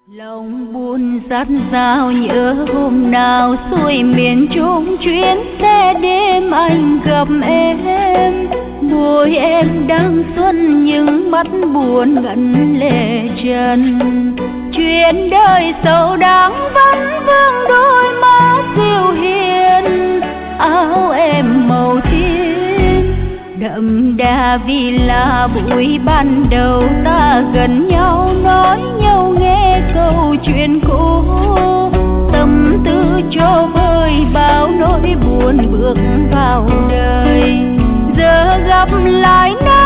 Lòng buồn dạt dào nhớ hôm nào xuôi miền Trung chuyến xe đêm anh gặp em. Môi em đang xuân nhưng mắt buồn ngẩn lệ trần. Chuyện đời sầu đáng vẫn vương đôi má dịu hiền. Áo em màu thiên đậm đà vì là buổi ban đầu ta gần nhau nói nhau nghe câu chuyện cũ. Tâm tư cho vơi bao nỗi buồn bước vào đời. Giờ gặp lại nơi